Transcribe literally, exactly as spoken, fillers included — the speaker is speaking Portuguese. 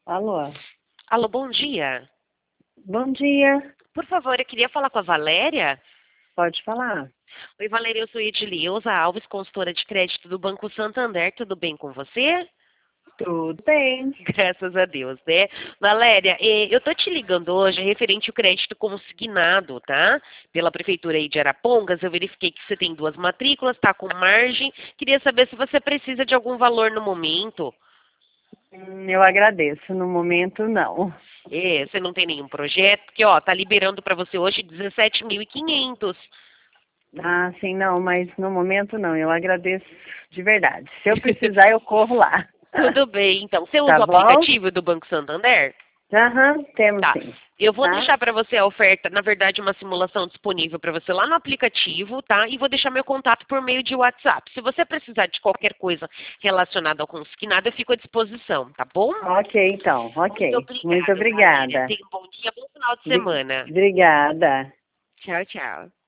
Alô, Alô, bom dia. bom dia, Por favor, eu queria falar com a Valéria. pode falar? Oi, Valéria, eu sou Edileuza Alves, consultora de crédito do Banco Santander. Tudo bem com você? Tudo bem. Graças a Deus, né? Valéria, eh, eu tô te ligando hoje referente ao crédito consignado, tá? Pela Prefeitura aí de Arapongas. Eu verifiquei que você tem duas matrículas, tá com margem. Queria saber se você precisa de algum valor no momento. Hum, Eu agradeço, no momento não. É, você não tem nenhum projeto? Porque, ó, tá liberando para você hoje dezessete mil e quinhentos. Ah, sim, não, mas no momento não, eu agradeço de verdade. Se eu precisar, eu corro lá. Tudo bem, então. Você Tá usa o bom? aplicativo do Banco Santander? Aham, temos Tá. sim, Eu vou tá? deixar para você a oferta, na verdade, uma simulação disponível para você lá no aplicativo, tá? E vou deixar meu contato por meio de WhatsApp. Se você precisar de qualquer coisa relacionada ao consignado, eu fico à disposição, tá bom? Ok, então, Muito ok. Muito obrigada, Valéria. obrigada. Tenha um bom dia, bom final de Bri- semana. Obrigada. Tchau, tchau.